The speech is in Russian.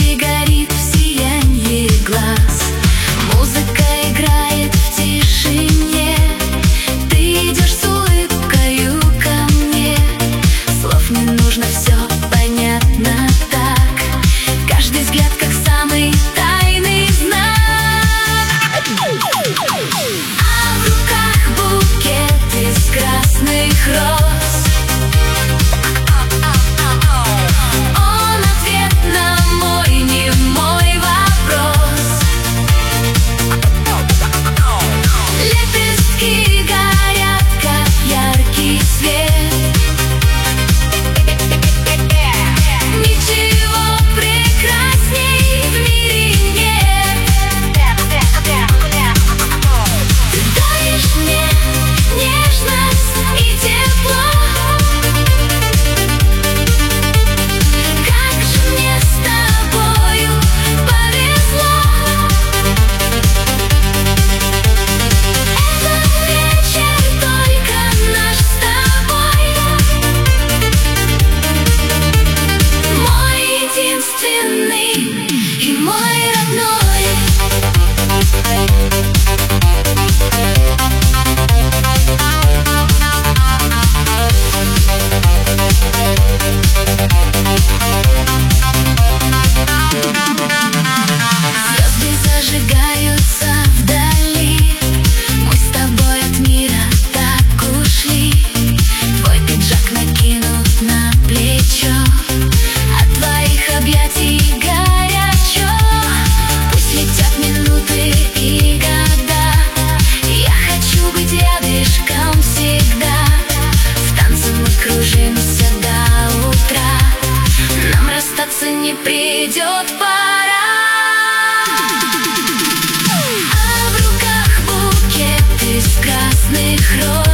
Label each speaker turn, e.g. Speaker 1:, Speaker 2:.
Speaker 1: и горит в сиянье глаз. Музыка играет в тишине, ты идешь с улыбкою ко мне. Слов не нужно, все понятно так. Каждый взгляд как самый тайный знак. А в руках букет из красных роз. И мой родной. Звезды зажигаются вдали, мы с тобой от мира так ушли. Твой пиджак накинут на плечо, от твоих объятий горячо. Пусть летят минуты и года, я хочу быть рядышком всегда. В танце мы кружимся до утра, нам расстаться не придет пора. А в руках букет из красных роз.